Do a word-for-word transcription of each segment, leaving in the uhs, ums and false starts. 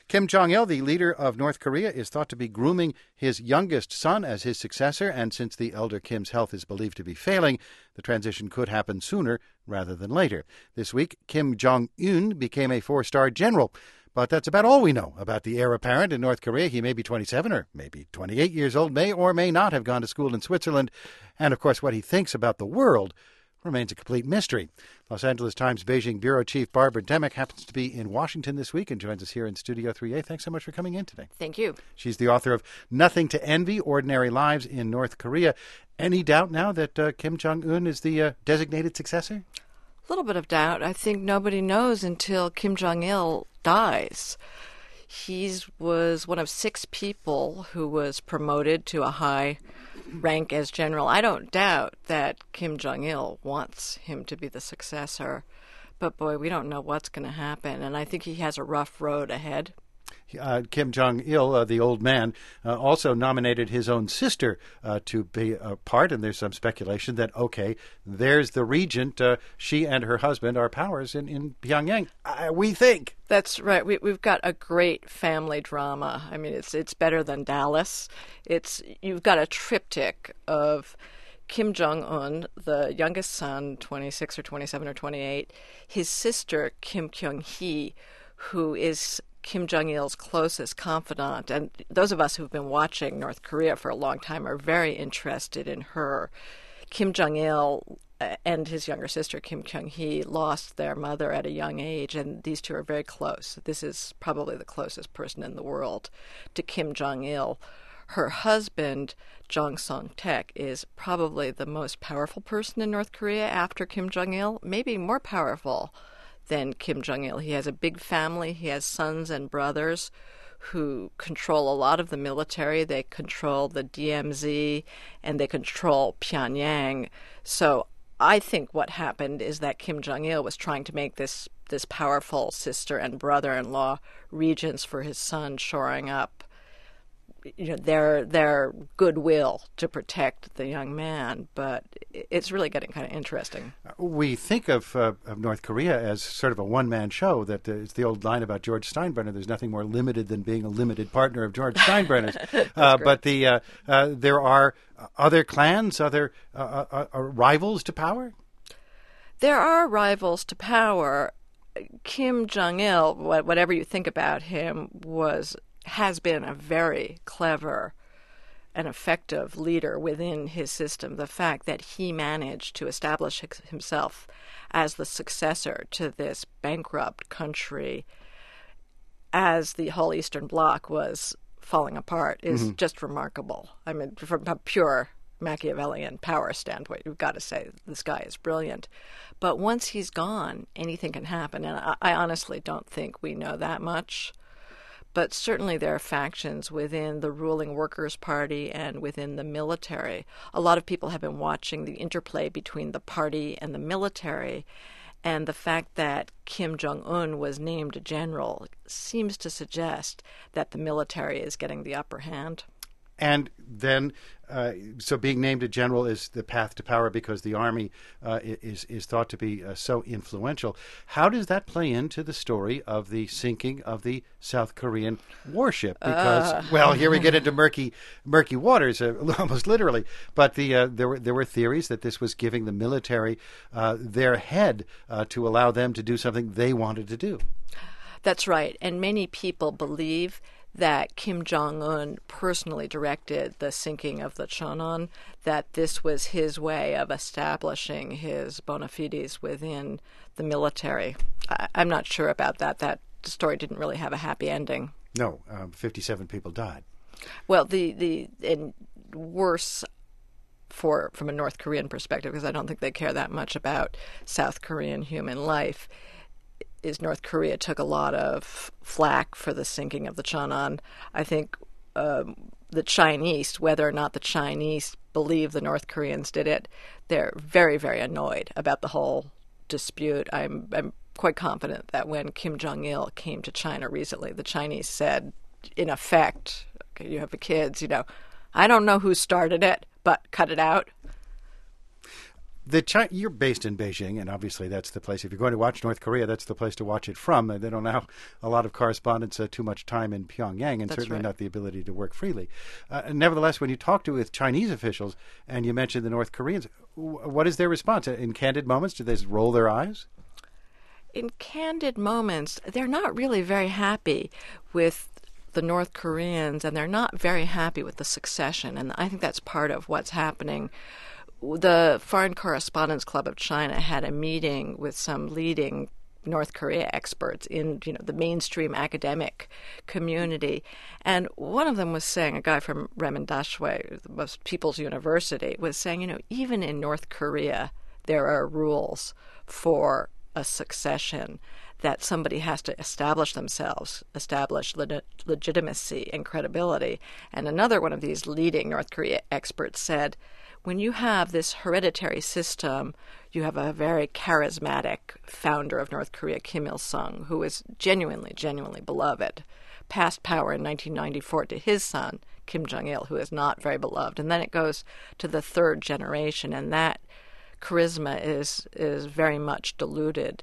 Kim Jong-il, the leader of North Korea, is thought to be grooming his youngest son as his successor, and since the elder Kim's health is believed to be failing, the transition could happen sooner rather than later. This week, Kim Jong-un became a four-star general. But that's about all we know about the heir apparent in North Korea. He may be twenty-seven or maybe twenty-eight years old, may or may not have gone to school in Switzerland. And, of course, what he thinks about the world remains a complete mystery. Los Angeles Times Beijing Bureau Chief Barbara Demick happens to be in Washington this week and joins us here in Studio three A. Thanks so much for coming in today. Thank you. She's the author of Nothing to Envy, Ordinary Lives in North Korea. Any doubt now that uh, Kim Jong-un is the uh, designated successor? A little bit of doubt. I think nobody knows until Kim Jong-il dies. He was one of six people who was promoted to a high rank as general. I don't doubt that Kim Jong-il wants him to be the successor, but boy, we don't know what's going to happen, and I think he has a rough road ahead. Uh, Kim Jong-il, uh, the old man, uh, also nominated his own sister uh, to be a part, and there's some speculation that, okay, there's the regent. Uh, she and her husband are powers in, in Pyongyang, uh, we think. That's right. We, we've got a great family drama. I mean, it's it's better than Dallas. It's you've got a triptych of Kim Jong-un, the youngest son, twenty-six or twenty-seven or twenty-eight, his sister, Kim Kyung-hee, who is Kim Jong-il's closest confidant. And those of us who've been watching North Korea for a long time are very interested in her. Kim Jong-il and his younger sister, Kim Kyung-hee, lost their mother at a young age, and these two are very close. This is probably the closest person in the world to Kim Jong-il. Her husband, Jong Song-taek, is probably the most powerful person in North Korea after Kim Jong-il, maybe more powerful than Kim Jong-il. He has a big family. He has sons and brothers who control a lot of the military. They control the D M Z and they control Pyongyang. So I think what happened is that Kim Jong-il was trying to make this, this powerful sister and brother-in-law regents for his son, shoring up you know, their their goodwill to protect the young man, but it's really getting kind of interesting. We think of, uh, of North Korea as sort of a one-man show. That uh, it's the old line about George Steinbrenner. There's nothing more limited than being a limited partner of George Steinbrenner's. uh, but the uh, uh, there are other clans, other uh, uh, uh, rivals to power. There are rivals to power. Kim Jong-il, whatever you think about him, was. has been a very clever and effective leader within his system. The fact that he managed to establish himself as the successor to this bankrupt country as the whole Eastern Bloc was falling apart is mm-hmm. just remarkable. I mean, from a pure Machiavellian power standpoint, you've got to say this guy is brilliant. But once he's gone, anything can happen. And I, I honestly don't think we know that much. But certainly there are factions within the ruling Workers' Party and within the military. A lot of people have been watching the interplay between the party and the military, and the fact that Kim Jong-un was named a general seems to suggest that the military is getting the upper hand. And then, uh, so being named a general is the path to power because the army uh, is is thought to be uh, so influential. How does that play into the story of the sinking of the South Korean warship? Because, uh. well, here we get into murky murky waters, uh, almost literally. But the uh, there were there were theories that this was giving the military uh, their head uh, to allow them to do something they wanted to do. That's right, and many people believe that Kim Jong-un personally directed the sinking of the Cheonan, that this was his way of establishing his bona fides within the military. I- I'm not sure about that. That story didn't really have a happy ending. No, um, fifty-seven people died. Well, the, the and worse for from a North Korean perspective, because I don't think they care that much about South Korean human life, is North Korea took a lot of flack for the sinking of the Cheonan. I think um, the Chinese, whether or not the Chinese believe the North Koreans did it, they're very, very annoyed about the whole dispute. I'm, I'm quite confident that when Kim Jong-il came to China recently, the Chinese said, in effect, okay, you have the kids, you know, I don't know who started it, but cut it out. The Chi- you're based in Beijing, and obviously that's the place. If you're going to watch North Korea, that's the place to watch it from. Uh, they don't have a lot of correspondents uh, too much time in Pyongyang, and That's certainly right. not the ability to work freely. Uh, nevertheless, when you talk to with Chinese officials, and you mention the North Koreans, w- what is their response? In candid moments, do they just roll their eyes? In candid moments, they're not really very happy with the North Koreans, and they're not very happy with the succession. And I think that's part of what's happening. The Foreign Correspondents Club of China had a meeting with some leading North Korea experts in, you know, the mainstream academic community, and one of them was saying, a guy from Remen Dashue, the most People's University, was saying, you know, even in North Korea, there are rules for a succession, that somebody has to establish themselves, establish le- legitimacy and credibility. And another one of these leading North Korea experts said, when you have this hereditary system, you have a very charismatic founder of North Korea, Kim Il-sung, who is genuinely, genuinely beloved, passed power in nineteen ninety-four to his son, Kim Jong-il, who is not very beloved. And then it goes to the third generation, and that charisma is is very much diluted.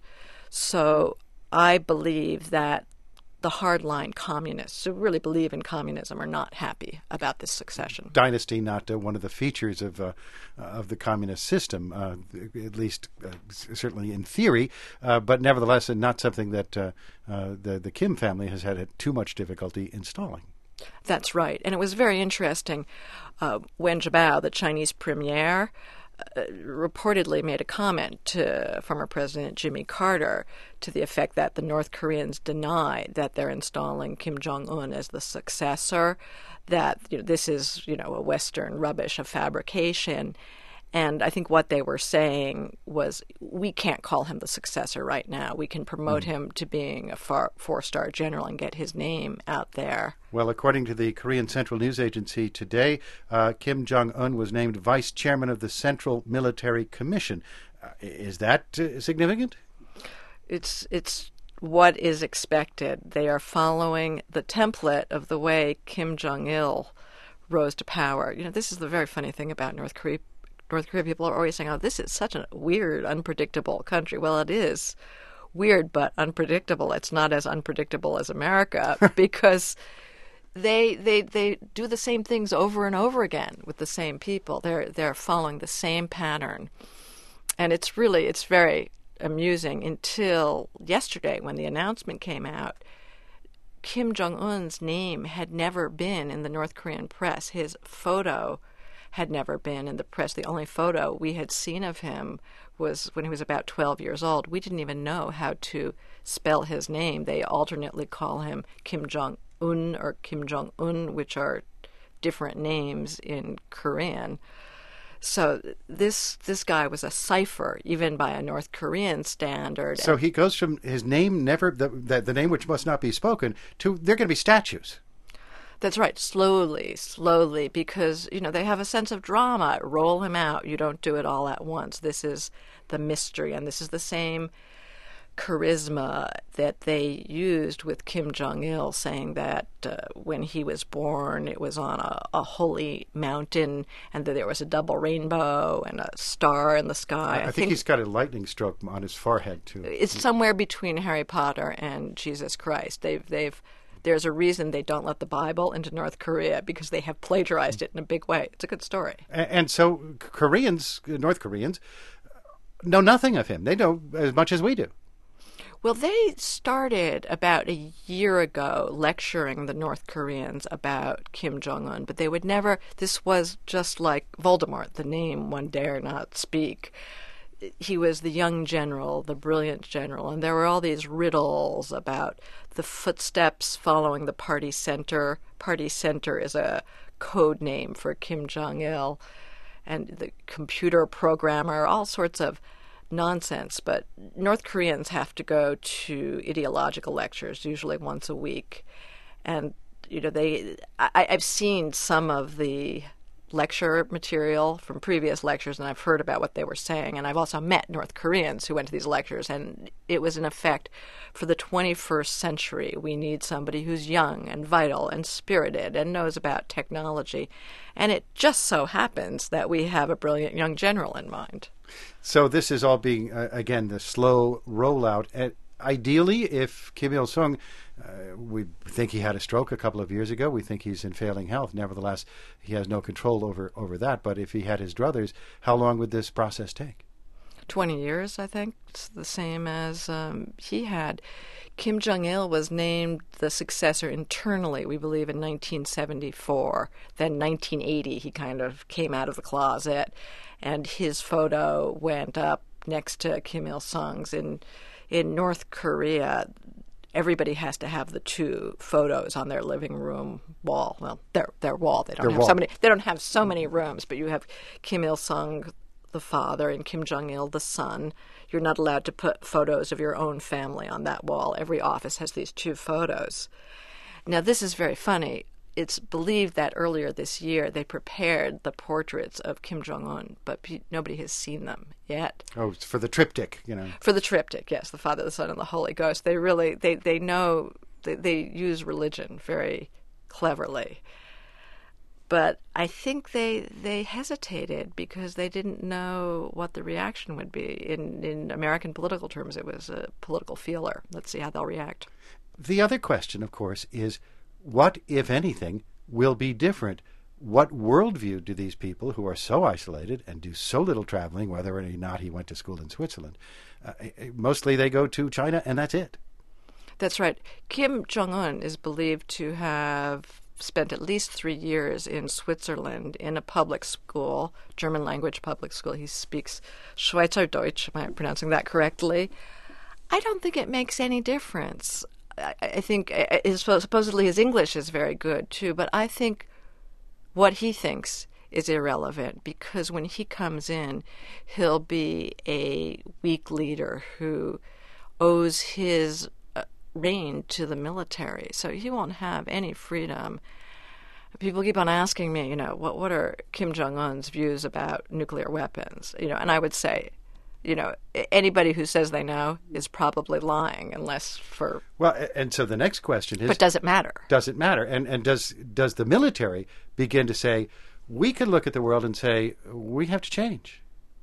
So I believe that the hardline communists who really believe in communism are not happy about this succession. Dynasty, not uh, one of the features of uh, of the communist system, uh, at least uh, certainly in theory, uh, but nevertheless, uh, not something that uh, uh, the the Kim family has had too much difficulty installing. That's right, and it was very interesting. Uh, Wen Jiabao, the Chinese premier, Uh, reportedly made a comment to former President Jimmy Carter to the effect that the North Koreans deny that they're installing Kim Jong-un as the successor, that, you know, this is, you know, a Western rubbish, a fabrication. And I think what they were saying was, we can't call him the successor right now. We can promote mm. him to being a far, four-star general and get his name out there. Well, according to the Korean Central News Agency today, uh, Kim Jong-un was named vice chairman of the Central Military Commission. Uh, is that uh, significant? It's it's what is expected. They are following the template of the way Kim Jong-il rose to power. You know, this is the very funny thing about North Korea. North Korea people are always saying, oh, this is such a weird, unpredictable country. Well, it is weird, but unpredictable. It's not as unpredictable as America because they they they do the same things over and over again with the same people. They're they're following the same pattern. And it's really, it's very amusing until yesterday when the announcement came out. Kim Jong-un's name had never been in the North Korean press. His photo had never been in the press. The only photo we had seen of him was when he was about twelve years old. We didn't even know how to spell his name. They alternately call him Kim Jong-un or Kim Jong-un, which are different names in Korean. So this this guy was a cipher, even by a North Korean standard. So he goes from his name never, the, the, the name which must not be spoken, to they're going to be statues. That's right, slowly, slowly, because, you know, they have a sense of drama. Roll him out. You don't do it all at once. This is the mystery, and this is the same charisma that they used with Kim Jong-il, saying that uh, when he was born, it was on a, a holy mountain, and that there was a double rainbow and a star in the sky. I, I think, think he's got a lightning stroke on his forehead, too. It's somewhere between Harry Potter and Jesus Christ. They've they've There's a reason they don't let the Bible into North Korea, because they have plagiarized it in a big way. It's a good story. And, and so Koreans, North Koreans, know nothing of him. They know as much as we do. Well, they started about a year ago lecturing the North Koreans about Kim Jong-un, but they would never, this was just like Voldemort, the name one dare not speak. He was the young general, the brilliant general, and there were all these riddles about the footsteps following the party center. Party center is a code name for Kim Jong-il, and the computer programmer, all sorts of nonsense. But North Koreans have to go to ideological lectures, usually once a week. And, you know, they, I, I've seen some of the lecture material from previous lectures, and I've heard about what they were saying, and I've also met North Koreans who went to these lectures, and it was in effect, for the twenty-first century, we need somebody who's young and vital and spirited and knows about technology, and it just so happens that we have a brilliant young general in mind. So this is all being, uh, again, the slow rollout. And ideally, if Kim Il-sung, uh, we think he had a stroke a couple of years ago. We think he's in failing health. Nevertheless, he has no control over, over that. But if he had his druthers, how long would this process take? twenty years, I think. It's the same as um, he had. Kim Jong-il was named the successor internally, we believe, in nineteen seventy-four. Then nineteen eighty, he kind of came out of the closet, and his photo went up next to Kim Il-sung's. In, in North Korea, everybody has to have the two photos on their living room wall. Well, their their wall. They don't Their have wall. so many. They don't have so many rooms, but you have Kim Il-sung, the father, and Kim Jong-il, the son. You're not allowed to put photos of your own family on that wall. Every office has these two photos. Now, this is very funny. It's believed that earlier this year they prepared the portraits of Kim Jong-un, but pe- nobody has seen them yet. Oh, it's for the triptych, you know. For the triptych, yes, the Father, the Son, and the Holy Ghost. They really, they, they know, they, they use religion very cleverly. But I think they they hesitated because they didn't know what the reaction would be. In, in American political terms, it was a political feeler. Let's see how they'll react. The other question, of course, is what, if anything, will be different? What worldview do these people who are so isolated and do so little traveling, whether or not he went to school in Switzerland, uh, mostly they go to China and that's it? That's right. Kim Jong-un is believed to have spent at least three years in Switzerland in a public school, German language public school. He speaks Schweizerdeutsch, am I pronouncing that correctly? I don't think it makes any difference. I, I think his, supposedly his English is very good too, but I think what he thinks is irrelevant because when he comes in, he'll be a weak leader who owes his reign to the military, so he won't have any freedom. People keep on asking me, you know, what what are Kim Jong-un's views about nuclear weapons? You know, and I would say, you know, anybody who says they know is probably lying, unless for well. And so the next question is, but does it matter? Does it matter? And and does does the military begin to say we can look at the world and say we have to change?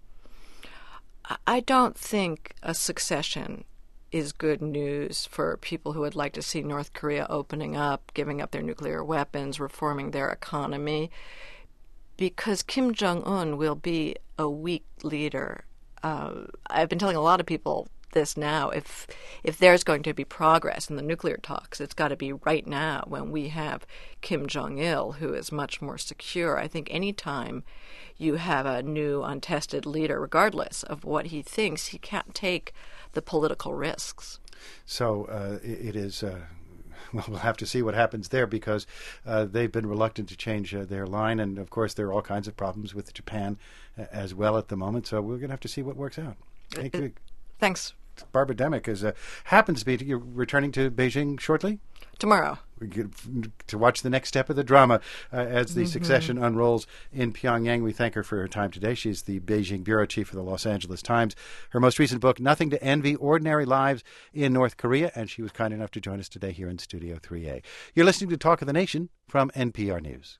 I don't think a succession is good news for people who would like to see North Korea opening up, giving up their nuclear weapons, reforming their economy, because Kim Jong-un will be a weak leader. Uh, I've been telling a lot of people this now. If if there's going to be progress in the nuclear talks, it's got to be right now when we have Kim Jong-il, who is much more secure. I think any time you have a new untested leader, regardless of what he thinks, he can't take the political risks. So uh, it is, uh, well, we'll have to see what happens there because uh, they've been reluctant to change uh, their line. And, of course, there are all kinds of problems with Japan uh, as well at the moment. So we're going to have to see what works out. Thank you. Thanks. Barbara Demick is, uh, happens to be you're returning to Beijing shortly? Tomorrow. We get to watch the next step of the drama uh, as the Mm-hmm. succession unrolls in Pyongyang. We thank her for her time today. She's the Beijing bureau chief for the Los Angeles Times. Her most recent book, Nothing to Envy, Ordinary Lives in North Korea, and she was kind enough to join us today here in Studio three A. You're listening to Talk of the Nation from N P R News.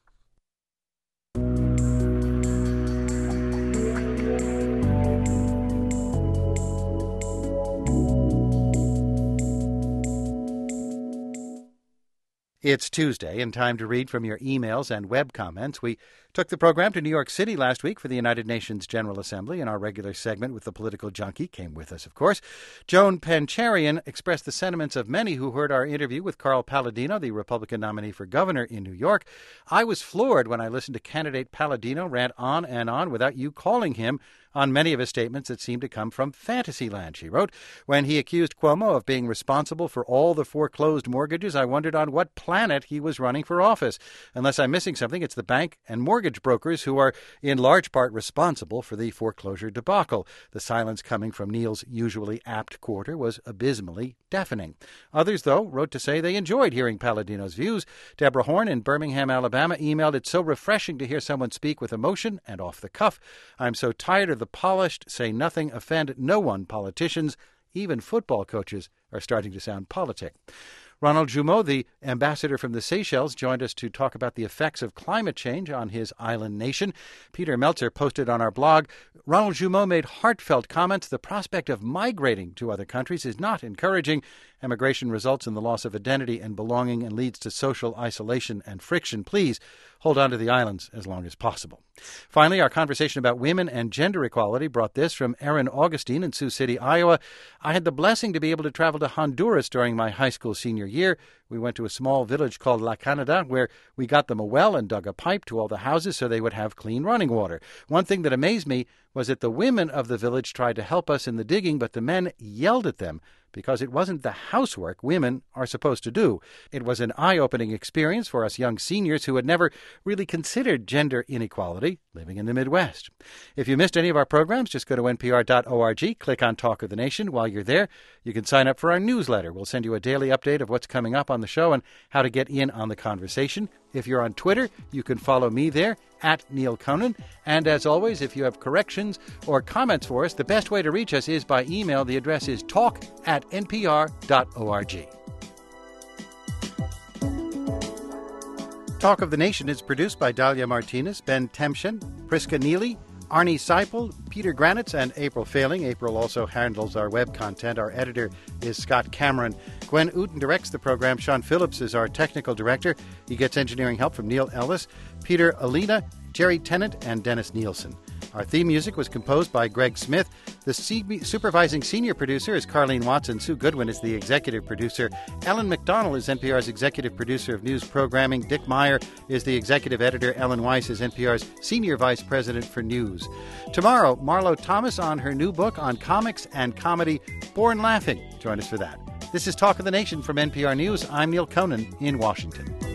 It's Tuesday and time to read from your emails and web comments. We took the program to New York City last week for the United Nations General Assembly, and our regular segment with the political junkie came with us, of course. Joan Pancharian expressed the sentiments of many who heard our interview with Carl Palladino, the Republican nominee for governor in New York. I was floored when I listened to candidate Palladino rant on and on without you calling him on many of his statements that seemed to come from Fantasyland, she wrote. When he accused Cuomo of being responsible for all the foreclosed mortgages, I wondered on what planet he was running for office. Unless I'm missing something, it's the bank and mortgage brokers who are in large part responsible for the foreclosure debacle. The silence coming from Neil's usually apt quarter was abysmally deafening. Others, though, wrote to say they enjoyed hearing Palladino's views. Deborah Horn in Birmingham, Alabama, emailed, "It's so refreshing to hear someone speak with emotion and off the cuff. I'm so tired of the polished, say nothing, offend no one politicians. Even football coaches are starting to sound politic." Ronald Jumeau, the ambassador from the Seychelles, joined us to talk about the effects of climate change on his island nation. Peter Meltzer posted on our blog, Ronald Jumeau made heartfelt comments. The prospect of migrating to other countries is not encouraging. Emigration results in the loss of identity and belonging and leads to social isolation and friction. Please hold on to the islands as long as possible. Finally, our conversation about women and gender equality brought this from Erin Augustine in Sioux City, Iowa. I had the blessing to be able to travel to Honduras during my high school senior year. We went to a small village called La Canada, where we got them a well and dug a pipe to all the houses so they would have clean running water. One thing that amazed me was that the women of the village tried to help us in the digging, but the men yelled at them because it wasn't the housework women are supposed to do. It was an eye-opening experience for us young seniors who had never really considered gender inequality living in the Midwest. If you missed any of our programs, just go to N P R dot org, click on Talk of the Nation. While you're there, you can sign up for our newsletter. We'll send you a daily update of what's coming up on the show and how to get in on the conversation. If you're on Twitter, you can follow me there, at Neil Conan. And as always, if you have corrections or comments for us, the best way to reach us is by email. The address is talk at N P R dot org. Talk of the Nation is produced by Dahlia Martinez, Ben Temshin, Priska Neely, Arnie Seipel, Peter Granitz, and April Failing. April also handles our web content. Our editor is Scott Cameron. Gwen Uten directs the program. Sean Phillips is our technical director. He gets engineering help from Neil Ellis, Peter Alina, Jerry Tennant, and Dennis Nielsen. Our theme music was composed by Greg Smith. The C- supervising senior producer is Carleen Watson. Sue Goodwin is the executive producer. Ellen McDonnell is N P R's executive producer of news programming. Dick Meyer is the executive editor. Ellen Weiss is N P R's senior vice president for news. Tomorrow, Marlo Thomas on her new book on comics and comedy, Born Laughing. Join us for that. This is Talk of the Nation from N P R News. I'm Neil Conan in Washington.